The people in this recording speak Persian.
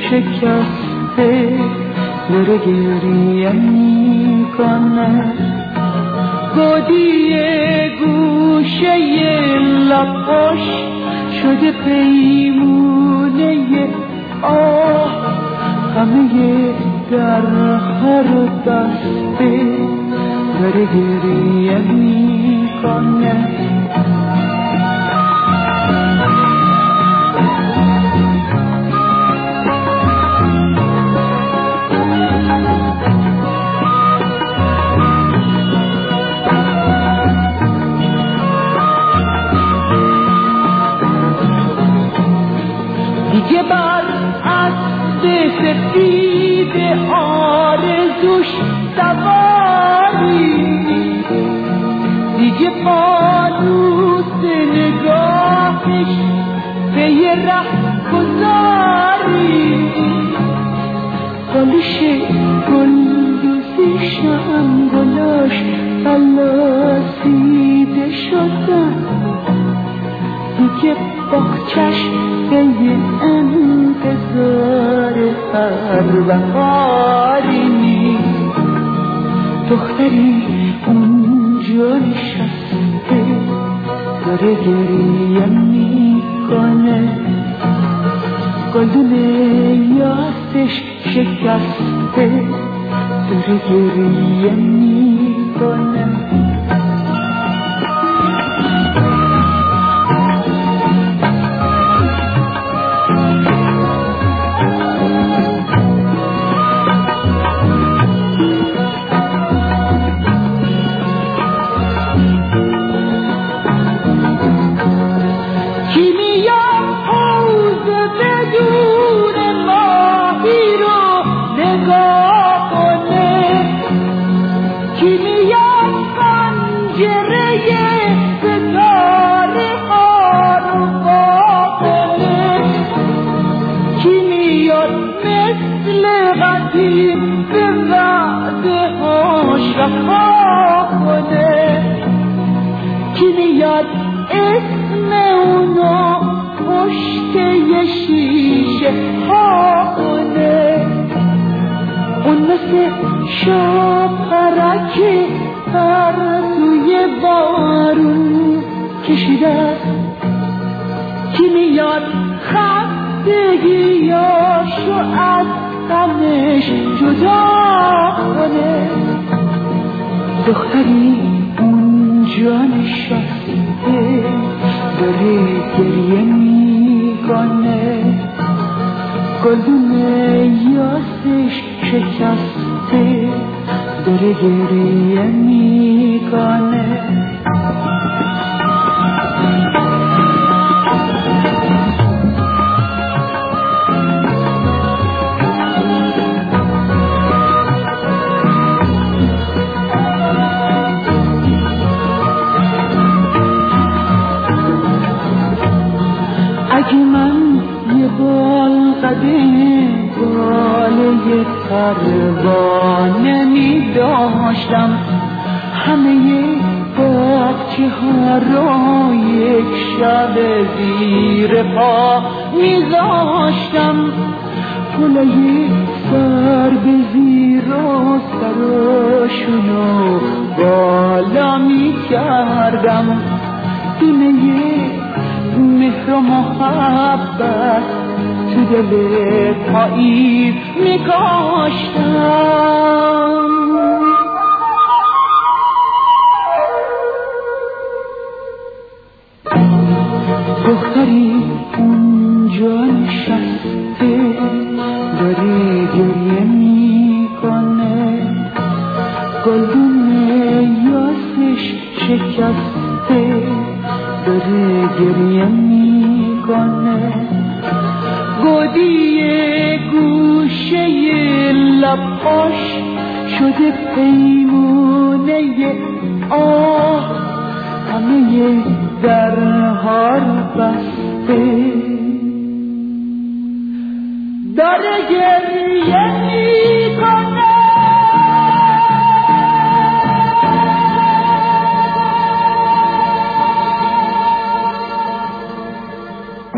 شکسته داره گریه میکنه، گودی گوشه لباش شده پیمونه آه، همه درها رو بسته داره گریه میکنه. دیگه بر اسب سفید آرزوش سواری، دیگه فانوس نگاهش پی ره گذاری، گلش گلدوزیشم گلاش پلاسیده شدن، دیگه باغچش به انتظار هر بهاری نیست، دختری اونجا نشسته داره گریه میکنه، گلدون یاسش شکسته داره گریه میکنه. کی میاد اسم اونو پشت یه شیشه ها کنه، اون مثل شاپرک پر توی بارون کشیده، کی میاد خستگیاشو از غمش جدا کنه، دختری اونجا نشسته داره گریه میکنه، گلدون یاسش شکسته داره گریه میکنه. اگه من یه بال قده باله پروانه می داشتم، همه باغچه ها رو یک شب زیر پا می داشتم، گلای سر به زیر و سراشونو بالا می کردم، دونه مهر و محبت تو دل پاییز میکاشتم. دختری اونجا نشسته داره گریه میکنه، گلدون یاسش شکسته داره گریه میکنه، گودی گوشه لباش شده پیمونه آه، همه درها رو بسته داره گریه میکنه.